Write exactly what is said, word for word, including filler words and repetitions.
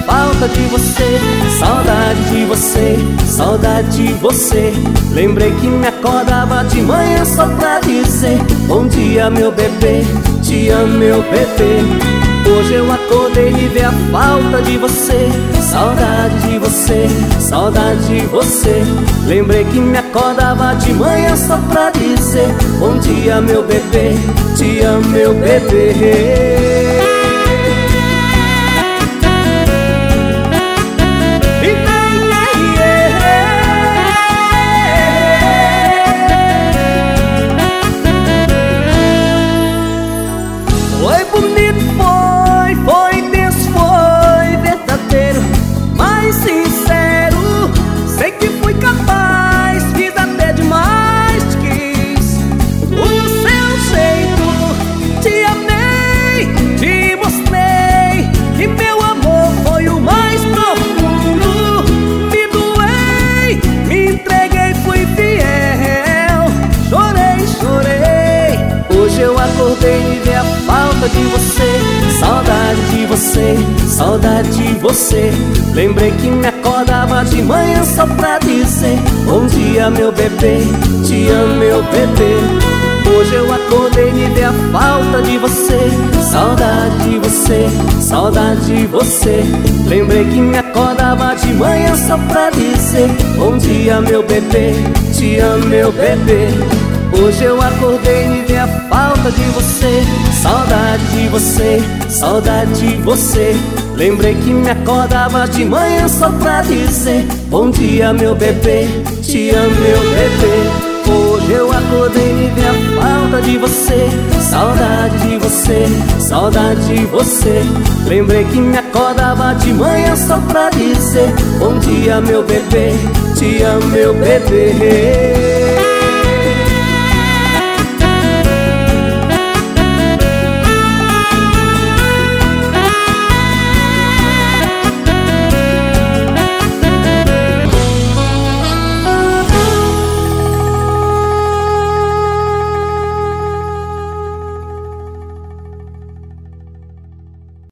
falta de você, saudade de você, saudade de você. Lembrei que me acordava de manhã só pra dizer bom dia meu bebê, te amo meu bebê. Hoje eu acordei e vi a falta de você, saudade de você, saudade de você. Lembrei que me acordava de manhã só pra dizer bom dia meu bebê, te amo meu bebê. Foi bonito, foi, foi intenso, foi verdadeiro, mas sincero. Sei que fui capaz, fiz até demais, te quis do seu jeito. Te amei, te mostrei que meu amor foi o mais profundo. Me doei, me entreguei, fui fiel. Chorei, chorei. Hoje eu acordei e vi a falta de você, saudade de você, saudade de você. Lembrei que me acordava de manhã só pra dizer bom dia meu bebê, te amo meu bebê. Hoje eu acordei e vi a falta de você, saudade de você, saudade de você. Lembrei que me acordava de manhã só pra dizer bom dia meu bebê, te amo meu bebê. Hoje eu acordei e vi a falta de você, saudade de você, saudade de você. Lembrei que me acordava de manhã só pra dizer bom dia meu bebê, te amo meu bebê. Hoje eu acordei e vi a falta de você, saudade de você, saudade de você. Lembrei que me acordava de manhã só pra dizer bom dia meu bebê, te amo meu bebê.